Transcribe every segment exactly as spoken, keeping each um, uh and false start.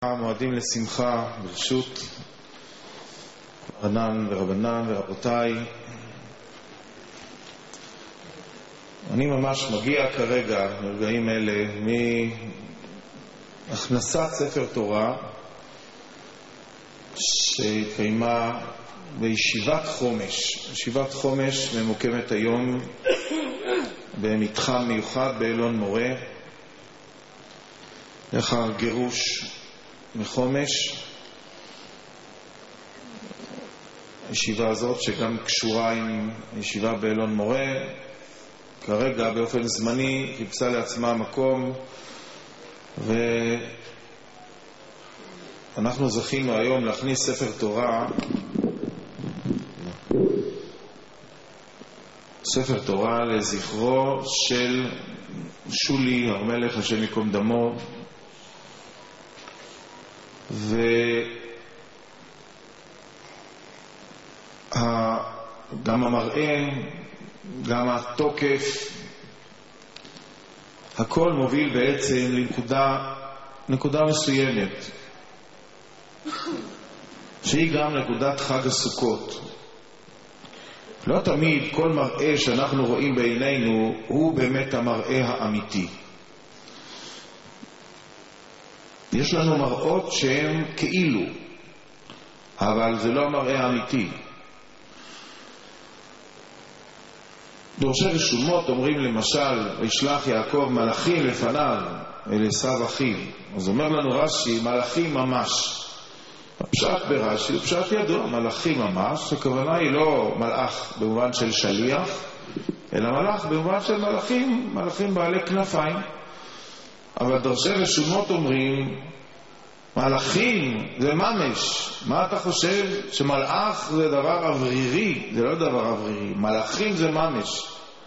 מועדים לשמחה ברשות רבנן ורבנן ורבותיי. אני ממש מגיע כרגע ברגעים אלה מהכנסת ספר תורה שהתקיימה בישיבת חומש. ישיבת חומש ממוקמת היום במתחם מיוחד באלון מורה לאחר גירוש מחומש. הישיבה הזאת שגם קשורה עם ישיבה באלון מורה כרגע באופן זמני חיפשה לעצמה מקום, ואנחנו זכינו היום להכניס ספר תורה ספר תורה לזכרו של שולי הר מלך השם ייקום דמו. וגם המראה, גם התוקף, הכל מוביל בעצם לנקודה נקודה מסוימת שהיא גם נקודת חג הסוכות. לא תמיד כל מראה שאנחנו רואים בעינינו הוא באמת המראה האמיתי. יש לנו מראות שהם כאילו, אבל זה לא המראה האמיתי. דורשי רשומות אומרים למשל, וישלח יעקב מלאכים לפניו אל עשיו אחיו. אז אומר לנו רש"י, מלאכים ממש. הפשט ברש"י הוא פשט ידוע, מלאכים ממש. הכוונה היא לא מלאך במובן של שליח, אלא מלאך במובן של מלאכים, מלאכים בעלי כנפיים. אבל דורשי רשומות אומרים מלאכים זה ממש. מה אתה חושב? שמלאך זה דבר אוורירי? זה לא דבר אוורירי, מלאכים זה ממש.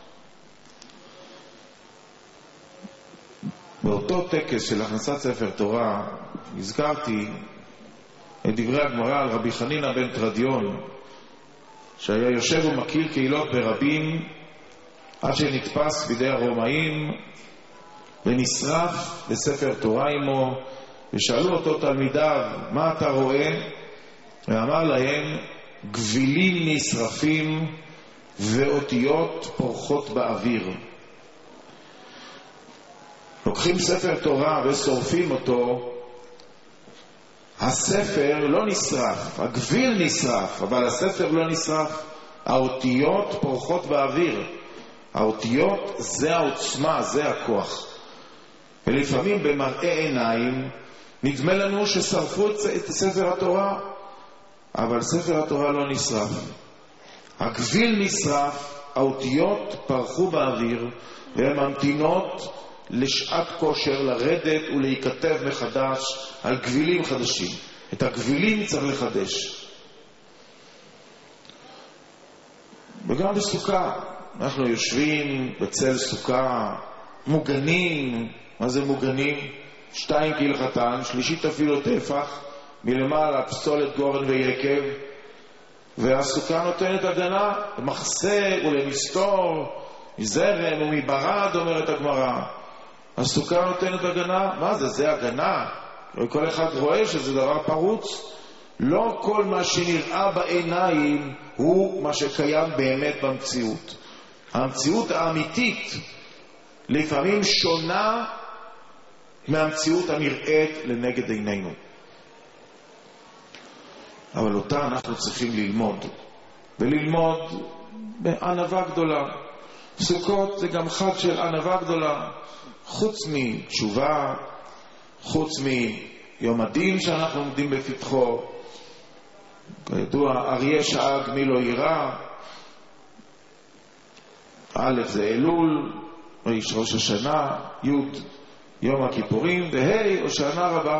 באותו טקס של הכנסת ספר תורה הזכרתי את דברי הגמרא על רבי חנינא בן תרדיון, שהיה יושב ומכיר קהילות ברבים עד שנתפס בידי הרומאים ונשרף בספר תורה עמו. ושאלו אותו תלמידיו, מה אתה רואה? ואמר להם, גבילים נשרפים ואותיות פורחות באוויר. לוקחים ספר תורה ושורפים אותו, הספר לא נשרף, הגביל נשרף, אבל הספר לא נשרף. האותיות פורחות באוויר. האותיות זה העוצמה, זה הכוח. ולפעמים במראה עיניים נדמה לנו ששרפו את ספר התורה, אבל ספר התורה לא נשרף. הגביל נשרף, האותיות פרחו באוויר, והן ממתינות לשעת כושר לרדת ולהיכתב מחדש על גבילים חדשים. את הגבילים צריך לחדש. וגם בסוכה אנחנו יושבים בצל סוכה מוגנים. מה זה מוגנים? שתיים כהלכתן, שלישית אפילו טפח, מלמעלה פסולת גורן ויקב, והסוכה נותנת הגנה למחסה ולמסתור, מזרם ומברד, אומרת הגמרא. הסוכה נותנת הגנה. מה זה? זה הגנה? כל אחד רואה שזה דבר פרוץ. לא כל מה שנראה בעיניים הוא מה שקיים באמת במציאות. המציאות האמיתית לפעמים שונה מהמציאות הנראית לנגד עינינו, אבל אותה אנחנו צריכים ללמוד, וללמוד בענווה גדולה. סוכות זה גם חג של ענווה גדולה. חוץ מתשובה, חוץ מיום הדין שאנחנו עומדים בפתחו, כידוע אריה שאג מי לא יירא. א' זה אלול, ראש ראש השנה, י' יום הכיפורים, והי הושענא רבה.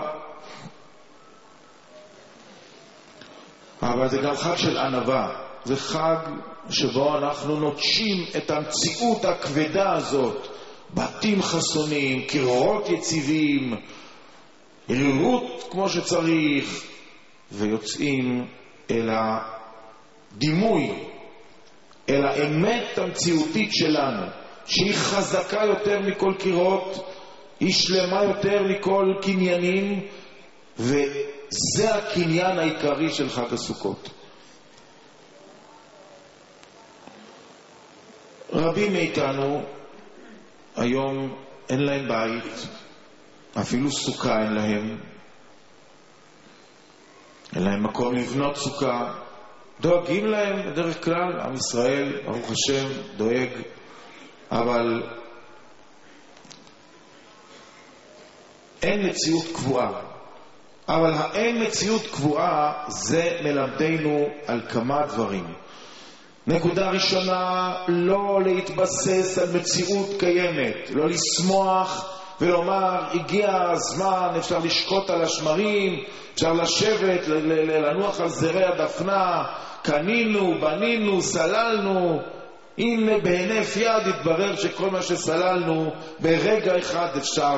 אבל זה גם חג של ענווה. זה חג שבו אנחנו נוטשים את המציאות הכבדה הזאת. בתים חסונים, קירות יציבים, ערירות כמו שצריך, ויוצאים אל הדימוי, אל האמת המציאותית שלנו, שהיא חזקה יותר מכל קירות, היא שלמה יותר מכל קניינים, וזה הקניין העיקרי של חג הסוכות. רבים מאיתנו היום אין להם בית, אפילו סוכה אין להם, אין להם מקום לבנות סוכה. דואגים להם בדרך כלל, עם ישראל ברוך השם דואג, אבל אין מציאות קבועה. אבל האין מציאות קבועה זה מלמדנו על כמה דברים. נקודה ראשונה, לא להתבסס על מציאות קיימת, לא לשמוח ולומר הגיע הזמן, אפשר לשקוט על השמרים, אפשר לשבת, לנוח על זרי הדפנה, קנינו, בנינו, סללנו. הנה בהינף יד התברר שכל מה שסללנו ברגע אחד אפשר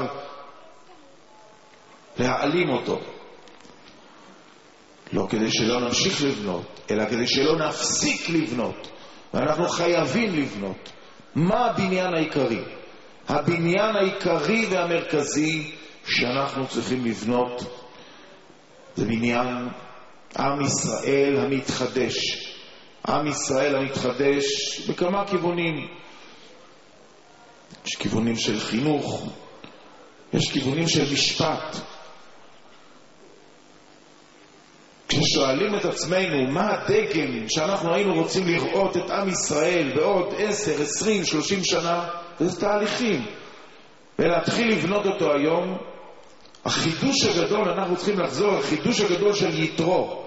להעלים אותו. לא כדי שלא נמשיך לבנות, אלא כדי שלא נפסיק לבנות. ואנחנו חייבים לבנות. מה הבניין העיקרי? הבניין העיקרי והמרכזי שאנחנו צריכים לבנות זה בניין עם ישראל המתחדש. עם ישראל המתחדש בכמה כיוונים. יש כיוונים של חינוך, יש כיוונים של משפט. כששואלים את עצמנו מה הדגם שאנחנו היינו רוצים לראות את עם ישראל בעוד עשר, עשרים, שלושים שנה, זה תהליכים. ולהתחיל לבנות אותו היום, החידוש הגדול, אנחנו צריכים לחזור החידוש הגדול של יתרו.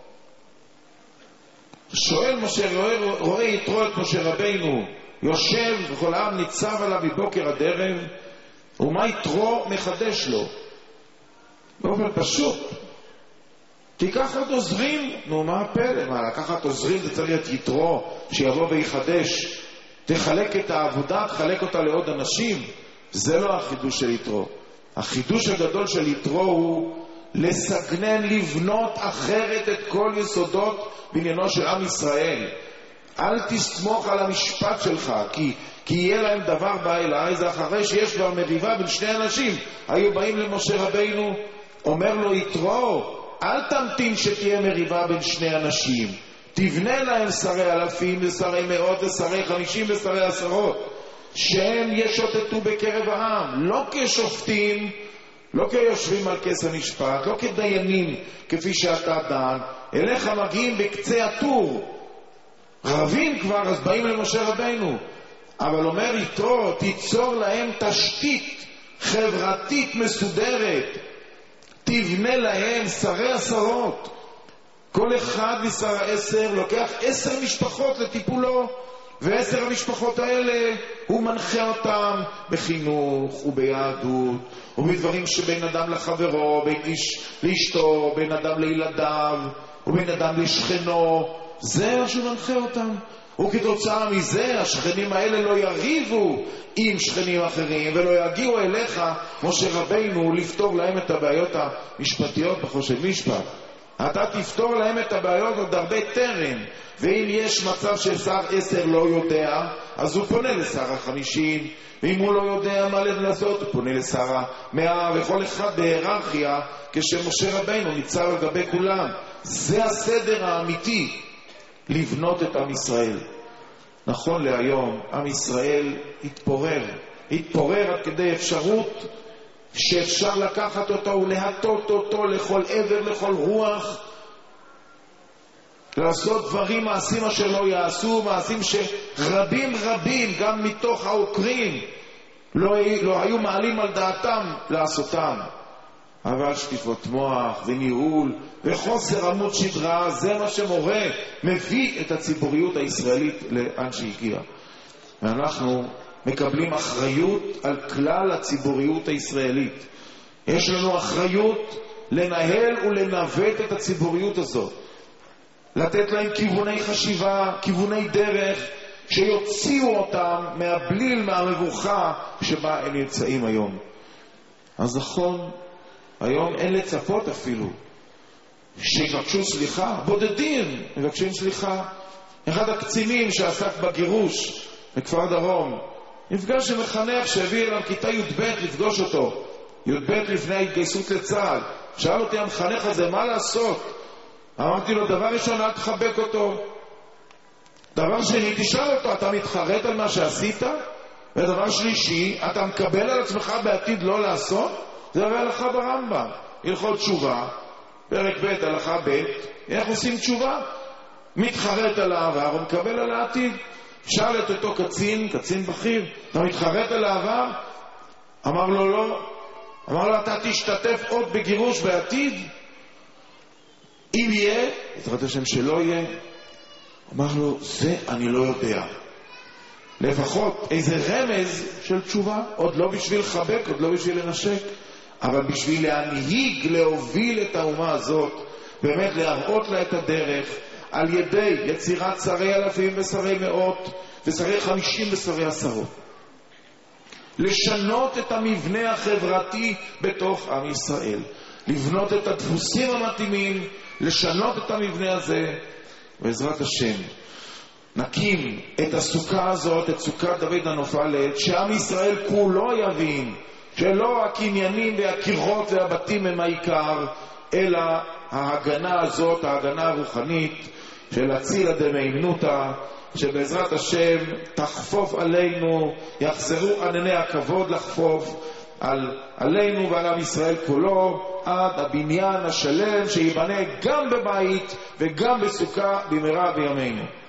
שואל משה, רואה, רואה יתרו את משה רבינו, יושב וכל העם ניצב עליו מבוקר עד ערב, ומה יתרו מחדש לו? באופן פשוט. תיקח עוד עוזרים, נו מה הפלא? מה, לקחת עוזרים זה צריך להיות יתרו שיבוא ויחדש. תחלק את העבודה, תחלק אותה לעוד אנשים. זה לא החידוש של יתרו. החידוש הגדול של יתרו הוא לסגנן, לבנות אחרת את כל יסודות בניינו של עם ישראל. אל תסמוך על המשפט שלך, כי, כי יהיה להם דבר בא אליי, זה אחרי שיש כבר מריבה בין שני אנשים. היו באים למשה רבינו, אומר לו יתרו, אל תמתין שתהיה מריבה בין שני אנשים, תבנה להם שרי אלפים ושרי מאות ושרי חמישים ושרי עשרות, שהם ישוטטו בקרב העם, לא כשופטים, לא כיושבים על כס המשפט, לא כדיינים כפי שאתה דן, אליך מגיעים בקצה הטור, רבים כבר, אז באים למשה רבינו. אבל אומר יתרו, תיצור להם תשתית חברתית מסודרת, תבנה להם שרי עשרות. כל אחד משר העשר לוקח עשר משפחות לטיפולו, ועשר המשפחות האלה הוא מנחה אותם בחינוך וביהדות ובדברים שבין אדם לחברו, בין איש לאשתו, בין אדם לילדיו ובין אדם לשכנו. זה מה שמנחה אותם, וכתוצאה מזה השכנים האלה לא יריבו עם שכנים אחרים ולא יגיעו אליך משה רבינו לפתור להם את הבעיות המשפטיות בחושן משפט. אתה תפתור להם את הבעיות עוד הרבה טרם. ואם יש מצב ששר עשר לא יודע, אז הוא פונה לשר החמישים, ואם הוא לא יודע מה לעשות הוא פונה לשר המאה, וכל אחד בהיררכיה כשמשה רבינו ניצב על גבי כולם. זה הסדר האמיתי לבנות את עם ישראל. נכון להיום עם ישראל התפורר, התפורר עד כדי אפשרות שאפשר לקחת אותו ולהטות אותו לכל עבר, לכל רוח, לעשות דברים, מעשים אשר לא יעשו, מעשים שרבים רבים גם מתוך העוקרים לא, לא היו מעלים על דעתם לעשותם. אבל שטיפות מוח וניהול וחוסר עמוד שדרה, זה מה שמורה מביא את הציבוריות הישראלית לאן שהגיע. ואנחנו מקבלים אחריות על כלל הציבוריות הישראלית. יש לנו אחריות לנהל ולנווט את הציבוריות הזאת, לתת להם כיווני חשיבה, כיווני דרך שיוציאו אותם מהבליל, מהמבוכה שבה הם נמצאים היום. אז נכון, היום אין לצפות אפילו שיבקשו סליחה, בודדים מבקשים סליחה. אחד הקצינים שעסק בגירוש בכפר דרום נפגש עם מחנך שהביא אליו כיתה י"ב לפגוש אותו, י"ב לפני ההתגייסות לצה"ל, שאל אותי המחנך הזה, מה לעשות? אמרתי לו, דבר ראשון, אל תחבק אותו. דבר שני, תשאל אותו, אתה מתחרט על מה שעשית? ודבר שלישי, אתה מקבל על עצמך בעתיד לא לעשות? זה הרי הלכה ברמב"ם. הלכות תשובה, פרק ב' הלכה ב', איך עושים תשובה? מתחרט על העבר ומקבל על העתיד. שאל את אותו קצין, קצין בכיר, אתה מתחרט על העבר? אמר לו לא. אמר לו, אתה תשתתף עוד בגירוש בעתיד? אם יהיה, בעזרת השם שלא יהיה. אמר לו, זה אני לא יודע. לפחות איזה רמז של תשובה, עוד לא בשביל לחבק, עוד לא בשביל לנשק, אבל בשביל להנהיג, להוביל את האומה הזאת, באמת להראות לה את הדרך, על ידי יצירת שרי אלפים ושרי מאות, ושרי חמישים ושרי עשרות. לשנות את המבנה החברתי בתוך עם ישראל, לבנות את הדפוסים המתאימים, לשנות את המבנה הזה, בעזרת השם. נקים את הסוכה הזאת, את סוכת דוד הנופלת, שעם ישראל כולו יבין שלא הקניינים והקירות והבתים הם העיקר, אלא ההגנה הזאת, ההגנה הרוחנית של הצילה דמיימנותא, שבעזרת השם תחפוף עלינו, יחזרו ענני הכבוד לחפוף על עלינו ועל עם ישראל כולו, עד הבניין השלם שיבנה גם בבית וגם בסוכה במהרה בימינו.